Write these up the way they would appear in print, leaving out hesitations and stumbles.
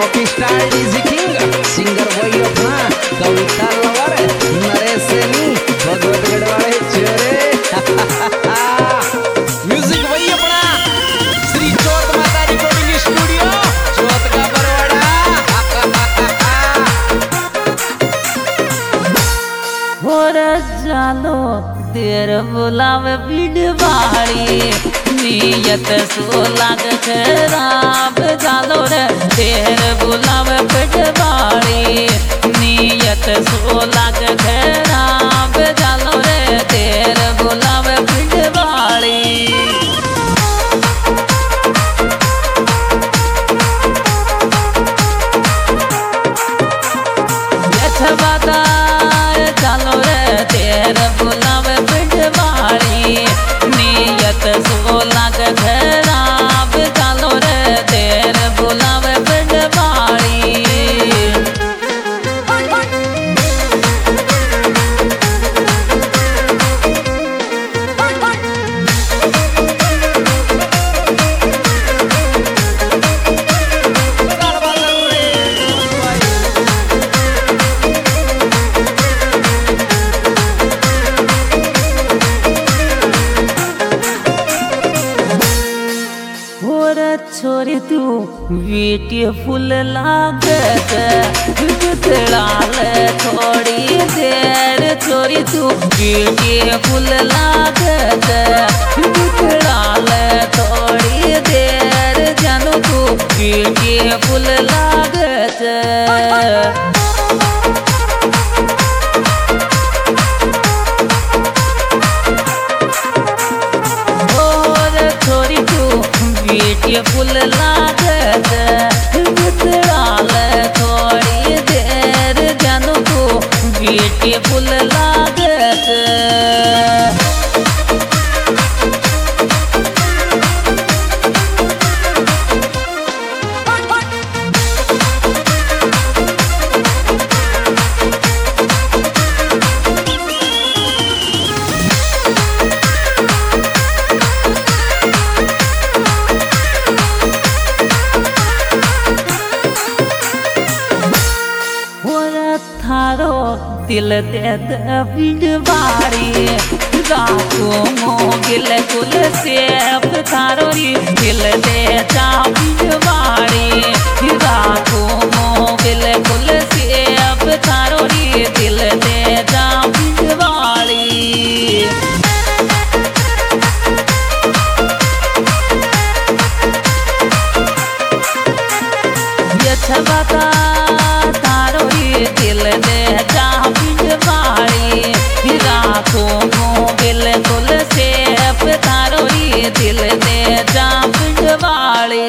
Rocky star DJ king singer वही अपना कविता लवर नरेश सेनी भगवत गढ़वाले चोरे म्यूजिक वही अपना श्री चौथ माता रिकॉर्डिंग स्टूडियो चौथ का बरवाड़ा और जालो देर बुलावे बिडवाड़ी नियत सो लाग खराब जालो रे देर बुलावे बिडवाड़ी नियत सो लाग खराब जालो रे देर बुलावे बिडवाड़ी चालो रे तेर बुलावे बिडवाड़ी नियत सो लाग खराब चालो रे तेर बुलावे बिडवाड़ी छोरी तू ब्यूटीफुल लागत बितड़ाल थोड़ी देर छोरी तू ब्यूटीफुल लागत बितड़ाल थोड़ी देर जानू तू ब्यूटीफुल लागत ब्यूटीफुल लागत बितड़ाल थोड़ी देर जानू तू ब्यूटीफुल लागत थारो दिल दे बिडवाड़ी राखो मोगिल कुल से थारो दिल दे जा बिडवाड़ी राखो मोगिल कुल से थारो दिल दे जा बिडवाड़ी ये छबता दिल दे जा बिडवाड़ी राखो मोगिल कुल से थारो दिल दे जा बिडवाड़ी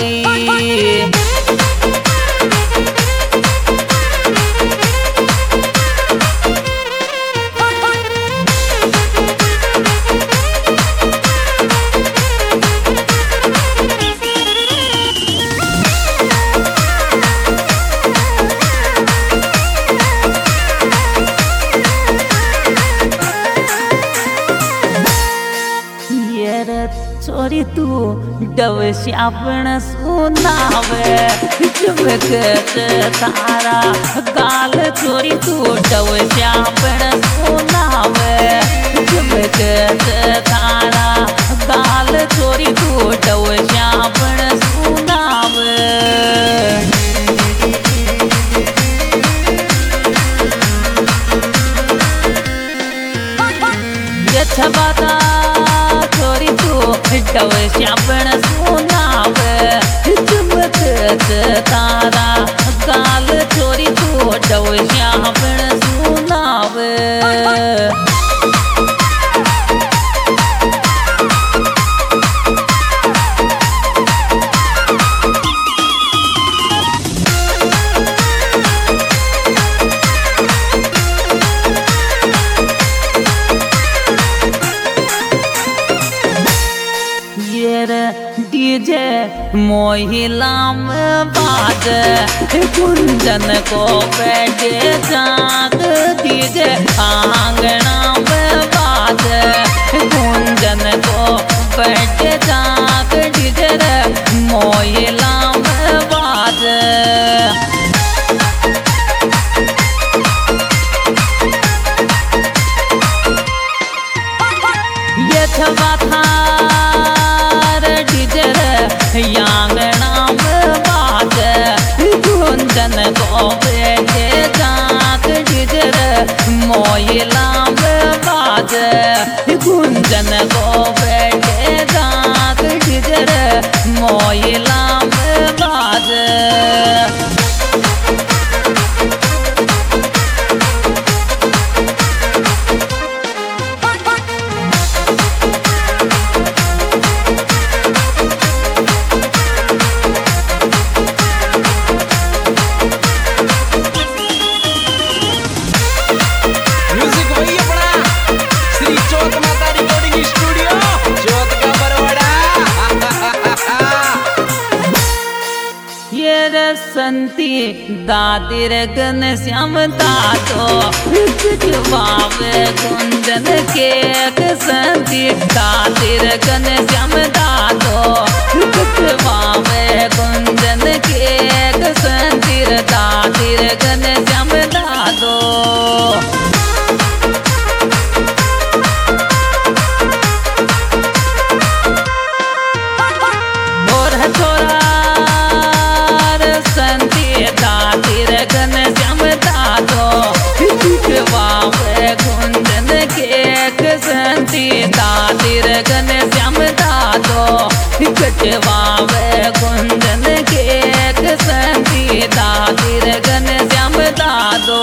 छोरी तू डव श्यापण सुनावे चमकत तारा गाल छोरी तू डव श्यापण सुनावे चमकत तारा गाल छोरी तू डव श्यापण सुनावे ये छबाता छोरी तू डव श्यापण सुनावे चमकत तारा गाल छोरी तू डव श्यापण सुनावे डीजे मोहिला में बाज कुंजन को बैठे जाग डीजे आंगना में बाज कुंजन को बैठे जाग डीजे मोहिला में बाज बाज म्यूजिक वही अपना श्री चौथ माता रिकॉर्डिंग स्टूडियो चौथ का बरवाड़ा। ये रसंती दादिर गन श्याम दादो बावे गुंजन के संती दादिर गन श्याम दादो बावे गुंजन के संतीर दादिर गन श्याम दादो दादिर गन श्याम दादो कटवावे गुंजन के संती दादिर गन श्याम दादो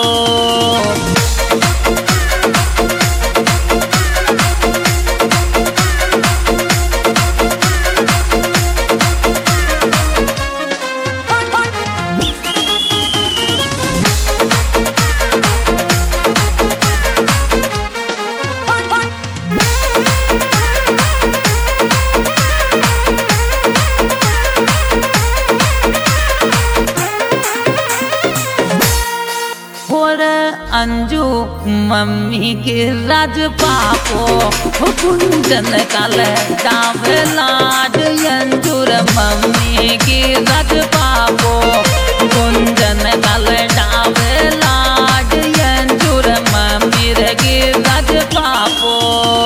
अंजू मम्मी के राज पापो कुंजन काल डावे लाड अंजूर मम्मी की राज पापो कुंजन काल डावे लाड अंजूर मम्मी की राज पापो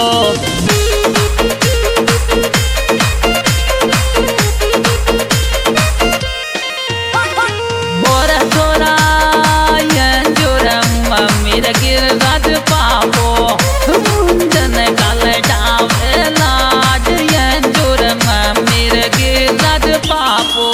गिरराज पापो कुंजन काल डावे लाड अंजूर मम्मी गिरराज पापो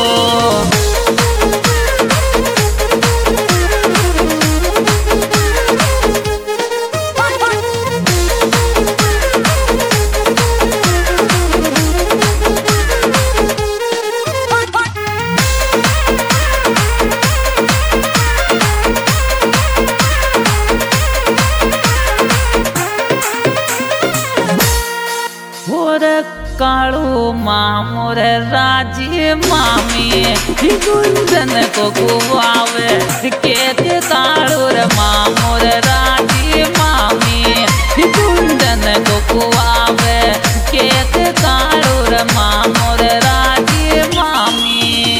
कालू मामोर राजी मामी गुंजन को कुआवे केत कालूर मामोर राजी मामी गुंजन को कुआवे केत कालूर मामोर राजी मामी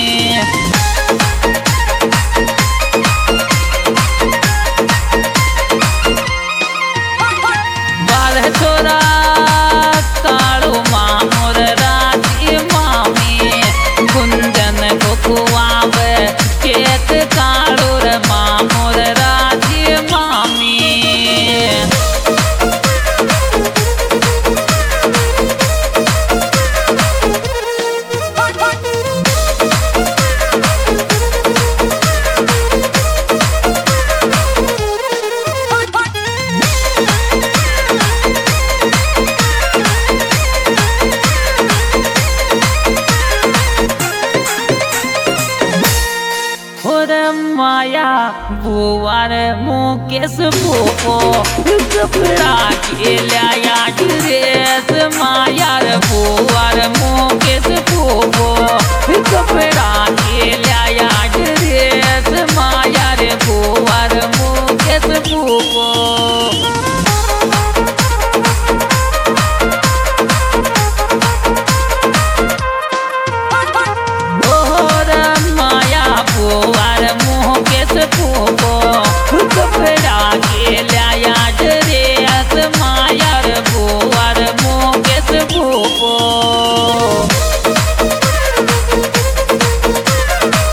बाल छोरा कालू मामोर राजी मामी गुंजन को कुआवे केत कालूर मामोर राजी मामी माया बुआर मुकेश भूपो कपड़ा के लिया ड्रेस मायार बुआर मुकेश भूपो कपड़ा के लिया ड्रेस मायार बुआर मुकेश भूपो कपड़ा के लिया ड्रेस मायार बुआर मुकेश भूपो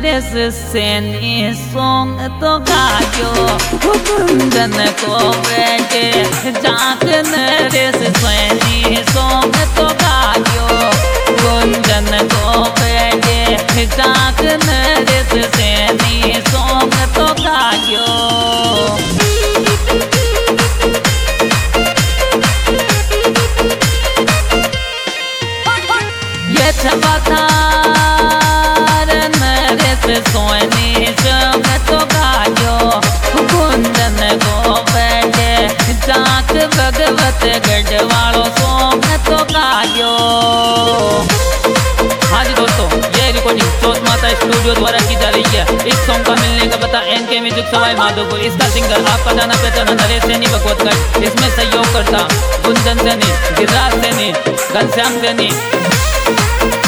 नरेश सैनी सॉन्ग तो गायो कुंदन को बेटे जाक नरेश सैनी सॉन्ग तो गायो कुंदन को बेटे जाक नरेश सैनी सॉन्ग तो गायो ये छपातार नरेश सोनी संग तो गायो कुंदन को बैठे जाक भगवत गढ़वालो सॉन्ग तो गायो। हाँ जी दोस्तों, ये रिकॉर्डिंग चौथ माता स्टूडियो द्वारा की जा रही है। इस सॉन्ग का मिलने का पता एनके म्यूजिक सवाई माधोपुर। इसका सिंगर आपका जाना पहचाना नरेश सैनी भगवतगढ़। इसमें सहयोग करता कुंदन सैनी, गिरिराज सैनी, घनश्याम सैनी।